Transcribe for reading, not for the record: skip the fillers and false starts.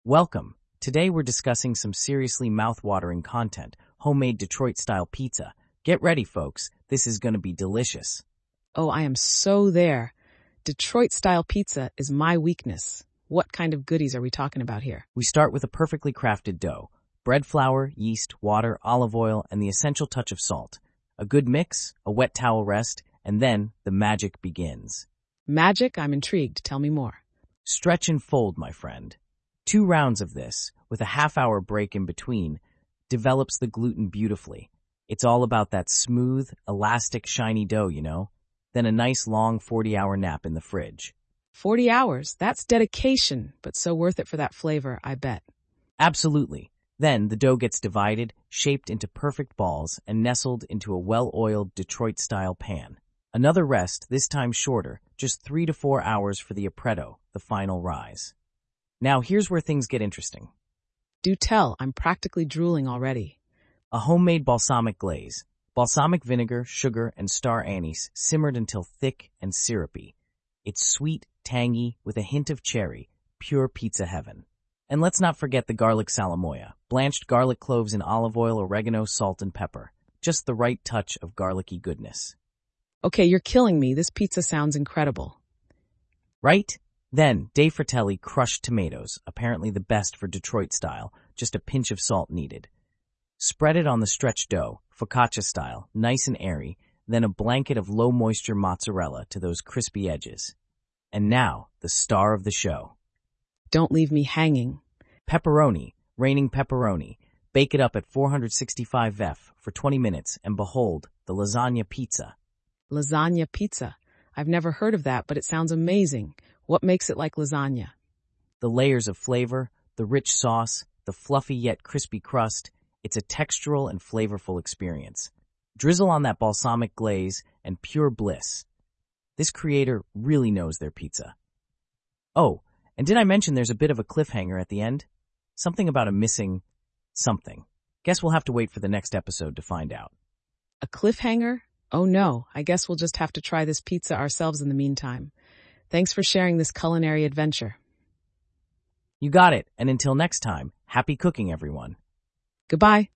Welcome. Today we're discussing some seriously mouth-watering content, homemade Detroit-style pizza. Get ready, folks. This is going to be delicious. Oh, I am so there. Detroit-style pizza is my weakness. What kind of goodies are we talking about here? We start with a perfectly crafted dough. Bread flour, yeast, water, olive oil, and the essential touch of salt. A good mix, a wet towel rest, and then the magic begins. Magic? I'm intrigued. Tell me more. Stretch and fold, my friend. 2 rounds of this, with a half-hour break in between, develops the gluten beautifully. It's all about that smooth, elastic, shiny dough, you know? Then a nice long 40-hour nap in the fridge. 40 hours? That's dedication, but so worth it for that flavor, I bet. Absolutely. Then the dough gets divided, shaped into perfect balls, and nestled into a well-oiled Detroit-style pan. Another rest, this time shorter, just 3 to 4 hours for the apretto, the final rise. Now here's where things get interesting. Do tell, I'm practically drooling already. A homemade balsamic glaze. Balsamic vinegar, sugar, and star anise simmered until thick and syrupy. It's sweet, tangy, with a hint of cherry, pure pizza heaven. And let's not forget the garlic salamoya, blanched garlic cloves in olive oil, oregano, salt, and pepper. Just the right touch of garlicky goodness. Okay, you're killing me. This pizza sounds incredible. Right? Then, De Fratelli crushed tomatoes, apparently the best for Detroit style, just a pinch of salt needed. Spread it on the stretched dough, focaccia style, nice and airy, then a blanket of low-moisture mozzarella to those crispy edges. And now, the star of the show. Don't leave me hanging. Pepperoni, reigning pepperoni. Bake it up at 465 F for 20 minutes, and behold, the lasagna pizza. Lasagna pizza. I've never heard of that, but it sounds amazing. What makes it like lasagna? The layers of flavor, the rich sauce, the fluffy yet crispy crust. It's a textural and flavorful experience. Drizzle on that balsamic glaze and pure bliss. This creator really knows their pizza. Oh, and did I mention there's a bit of a cliffhanger at the end? Something about a missing something. Guess we'll have to wait for the next episode to find out. A cliffhanger? Oh no, I guess we'll just have to try this pizza ourselves in the meantime. Thanks for sharing this culinary adventure. You got it, and until next time, happy cooking, everyone. Goodbye.